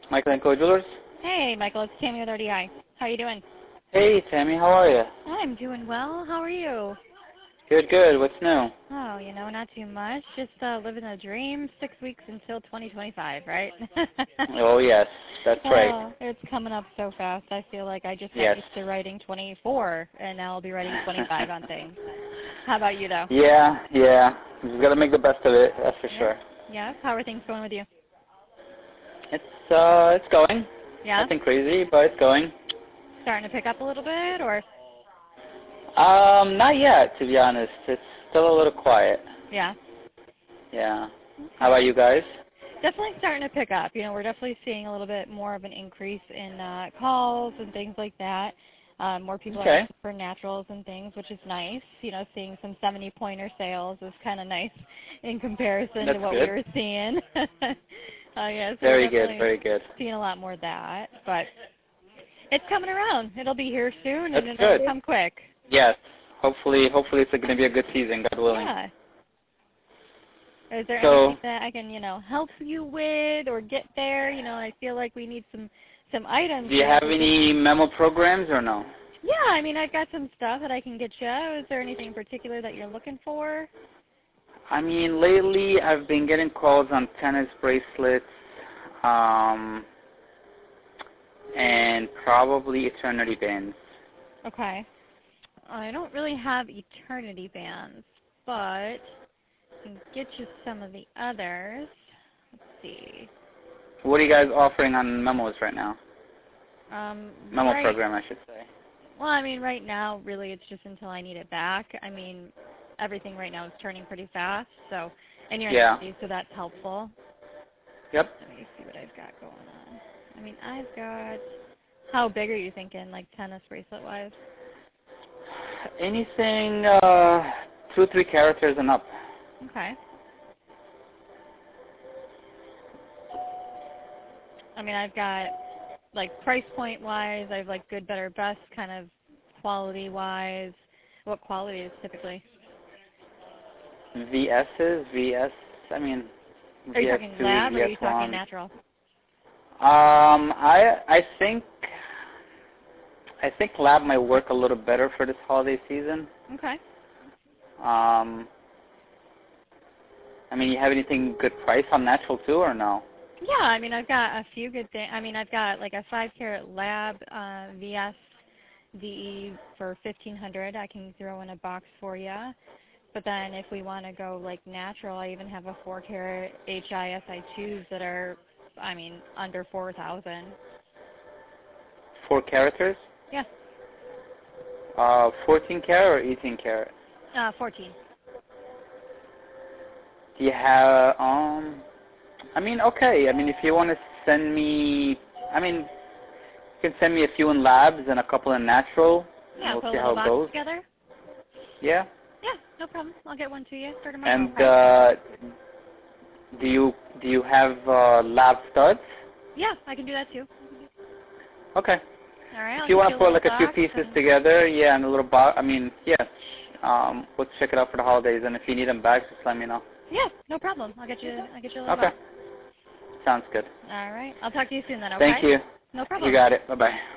Michael & Co. Jewelers. Hey, Michael, it's Tammy with RDI. How you doing? Hey, Tammy, how are you? I'm doing well. How are you? Good, good. What's new? Oh, not too much. Just living a dream. 6 weeks until 2025, right? Oh, yes, that's right. It's coming up so fast. I feel like I just got Yes. used to writing 24, and now I'll be writing 25 on things. How about you, though? Yeah. We've got to make the best of it, that's for sure. Yeah? How are things going with you? It's going. Yeah? Nothing crazy, but it's going. Starting to pick up a little bit, or? Not yet, to be honest. It's still a little quiet. Yeah? Yeah. How about you guys? Definitely starting to pick up. We're definitely seeing a little bit more of an increase in calls and things like that. More people are looking for naturals and things, which is nice. Seeing some 70-pointer sales is kind of nice in comparison to what we were seeing. So very good. Seeing a lot more of that, but it's coming around. It'll be here soon, That's and good. it'll come quick. Yes. Hopefully it's going to be a good season, God willing. Yeah. Is there anything that I can, help you with or get there? I feel like we need some items. Do you have any memo programs or no? Yeah, I've got some stuff that I can get you. Is there anything in particular that you're looking for? Lately I've been getting calls on tennis bracelets, and probably eternity bands. Okay. I don't really have eternity bands, but I can get you some of the others. Let's see. What are you guys offering on memos right now? Memo program, I should say. Well, right now, really, it's just until I need it back. Everything right now is turning pretty fast, so, and you're in the city, so that's helpful. Yep. Let me see what I've got going on. I've got, how big are you thinking, like tennis bracelet-wise? Anything 2 or 3 characters and up. Okay. I've got, like, price point-wise, I have, like, good, better, best kind of quality-wise. What quality is typically? VSs, VS, Are you VS2, talking lab VS1. or are you talking natural? I think lab might work a little better for this holiday season. Okay. You have anything good price on natural too, or no? Yeah, I've got a few good things. I've got like a 5-carat lab VS DE for $1,500. I can throw in a box for you. But then if we want to go like natural, I even have a 4-carat HISI2s that are, under 4,000. 4 characters? Yeah. 14 carat or 18 carat? 14. Do you have, okay. If you want to send me, you can send me a few in labs and a couple in natural. Yeah, we'll put see a how little it box goes. together. Yeah. Yeah, no problem. I'll get one to you for tomorrow. And do you have lab studs? Yeah, I can do that too. Okay. All right. If you want to put like a few pieces together, and a little box, we'll check it out for the holidays. And if you need them back, just let me know. Yeah, no problem. I'll get you a little box. Okay. Sounds good. All right. I'll talk to you soon then, okay? Thank you. No problem. You got it. Bye-bye.